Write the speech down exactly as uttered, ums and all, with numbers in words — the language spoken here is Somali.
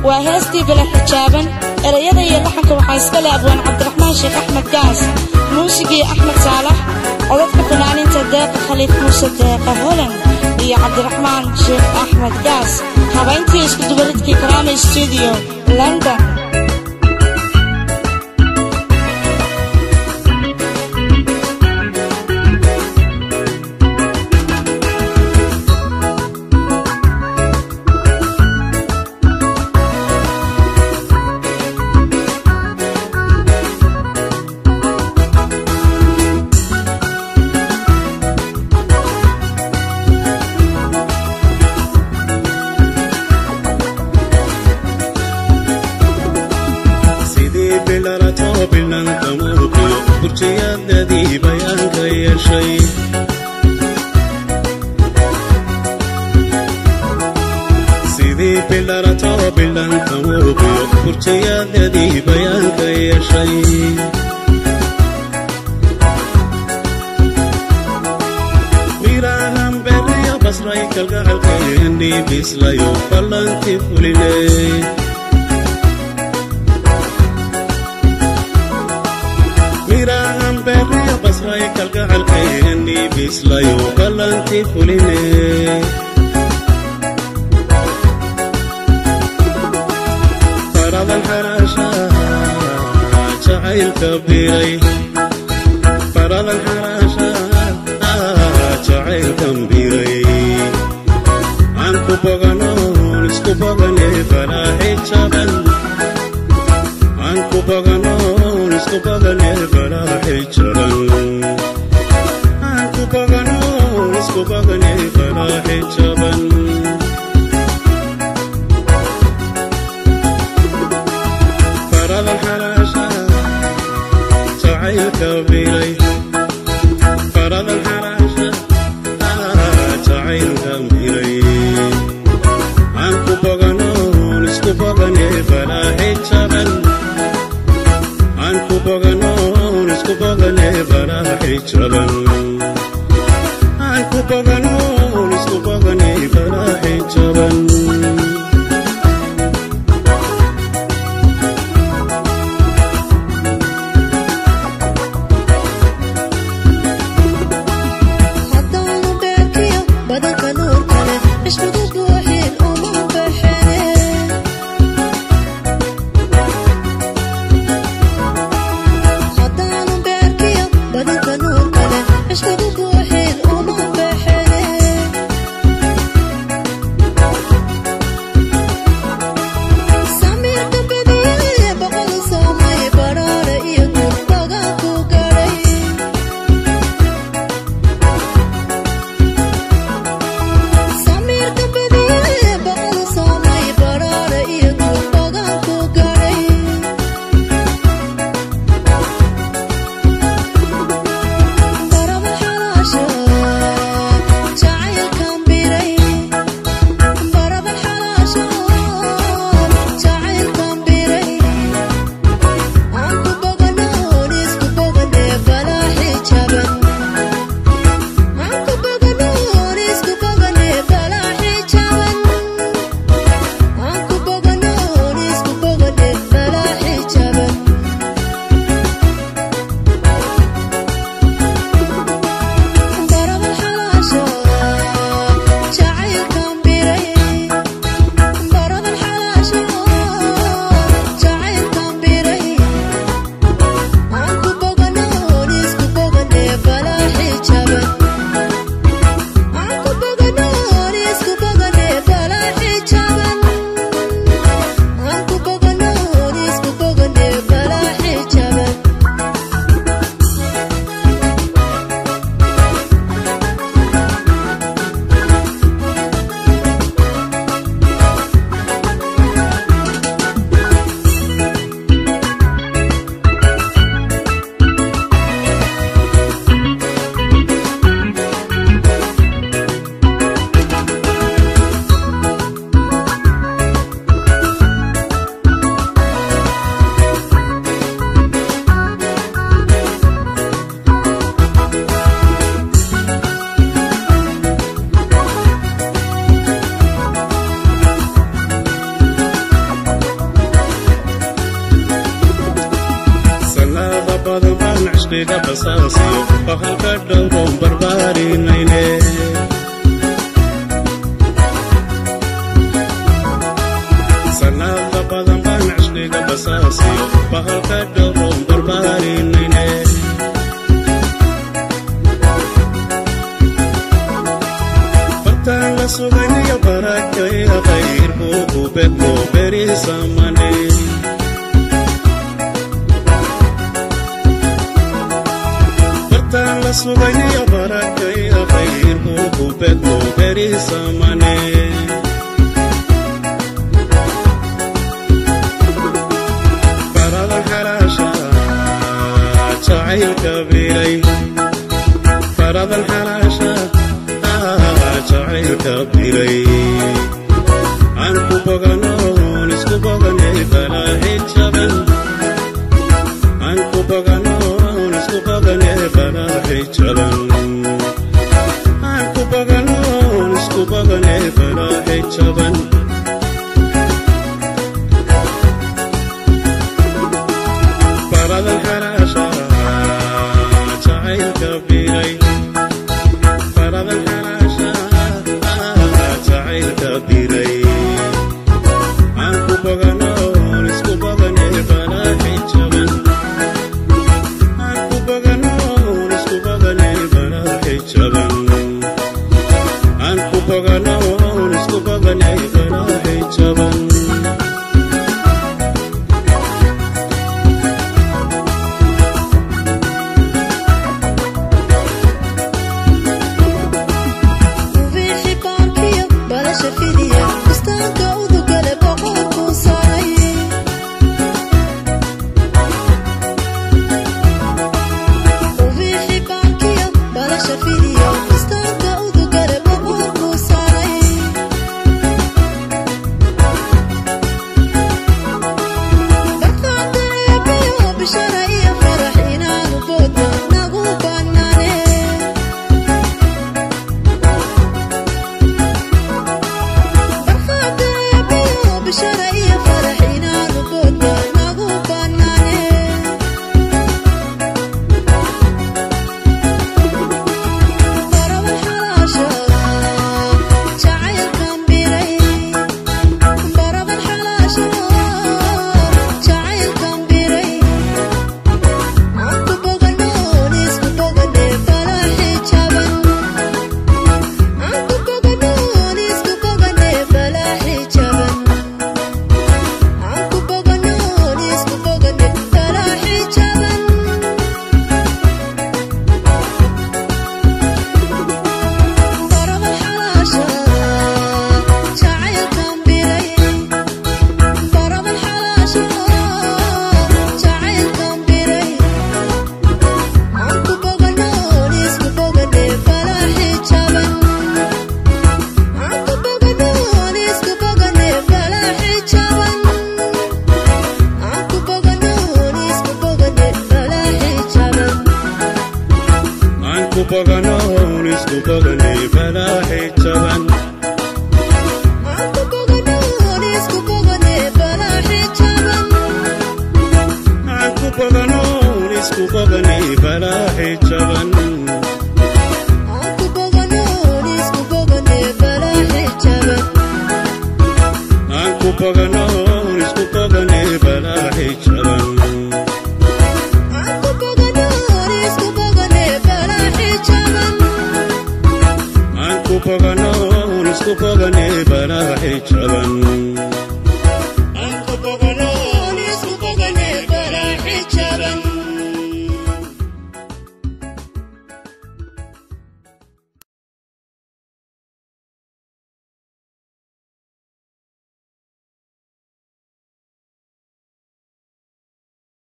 وهستي بلا حجابا erayada iyo laxanka waxa iska leh abwaan Cabdiraxmaan Sheekh Axmed Gaas muusigii Axmed Saalax codadka fanaaniinta Deeqa Khaliif Muuse Deeqa Holan iyo Cabdiraxmaan Sheekh Axmed Gaas habayntii isku dubaridkii Karaama Studio London I'm عشقك بساسي وهلك الدوم برباري نيني سنة لبضن بان عشقك بساسي وهلك الدوم برباري نيني فتان لسوغني يا بركة يا خير بوكو بيكو بري ساماني la sugani ya baraka ya khair ko beto beri samane farad al-harasha ta'il kabiri farad al-harasha ta'il kabiri anku bagano nisku bagane bala hijaban anku bagano Bagane bana hijaban Anku bagano nisku bagane bana hijaban Farad al-harasha ta'il kabiri Farad al-harasha ta'il kabiri Anku bagano nisku bagane bana hijaban Anku bagano nisku bagane bana hijaban Bagano nisku bagane bala hijaban Anku bagano nisku bagane bala hijaban Anku bagano nisku bagane bala hijaban Anku bagano nisku bagane bala hijaban Anku bagano nisku bagane bala hijaban Anku bagano nisku bagane bala hijaban